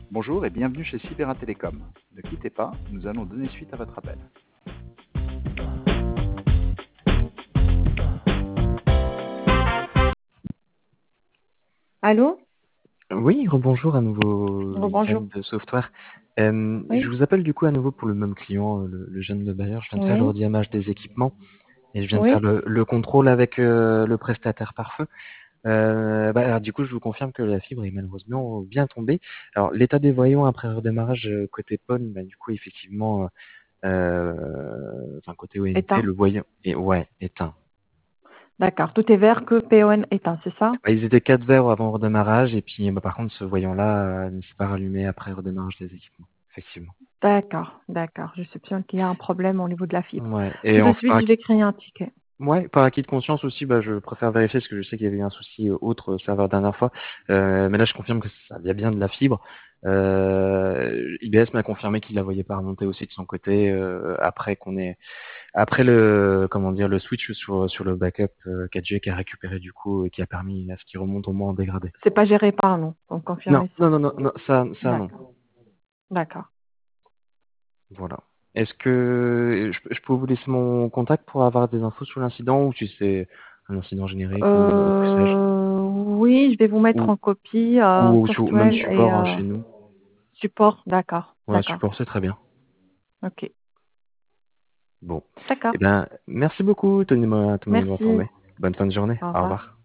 Bonjour et bienvenue chez Sibera Télécom. Ne quittez pas, nous allons donner suite à votre appel. Allô? Oui, rebonjour à nouveau, Bonjour. Yann de Software. Je Oui, vous appelle du coup à nouveau pour le même client, le jeune de Bayer. Je viens de faire le oui, rediamage des équipements et je viens de faire oui. le contrôle avec le prestataire par feu. Alors, du coup, je vous confirme que la fibre est malheureusement bien tombée. Alors, l'état des voyants après redémarrage côté PON, du coup, effectivement, enfin côté ONT, Éteint. le voyant est ouais éteint. D'accord. Tout est vert que PON éteint, c'est ça? Ils étaient 4 verts avant redémarrage et puis par contre, ce voyant-là ne s'est pas rallumé après redémarrage des équipements. Effectivement. D'accord, d'accord. Je soupçonne qu'il y a un problème au niveau de la fibre. Ouais. Tout Et de en suite, je vais créer un ticket. par acquis de conscience aussi, je préfère vérifier parce que je sais qu'il y avait eu un souci autre serveur dernière fois. Mais là, je confirme que ça vient bien de la fibre. IBS m'a confirmé qu'il la voyait pas remonter aussi de son côté après le comment dire le switch sur le backup 4G qui a récupéré du coup et qui a permis à ce qu'il remonte au moins en dégradé. C'est pas géré par nous. Donc, Non, confirmez ça. non, non, non, non, ça non. D'accord. D'accord. Voilà. Est-ce que je peux vous laisser mon contact pour avoir des infos sur l'incident ou si c'est un incident générique ou que sais-je Oui, je vais vous mettre ou, en copie même Softwell et support chez nous. support. D'accord, Ouais, d'accord. support c'est très bien. Ok. Bon. D'accord. Eh ben, merci beaucoup, tenez-moi Merci. informé. Bonne fin de journée. Au Au revoir. revoir.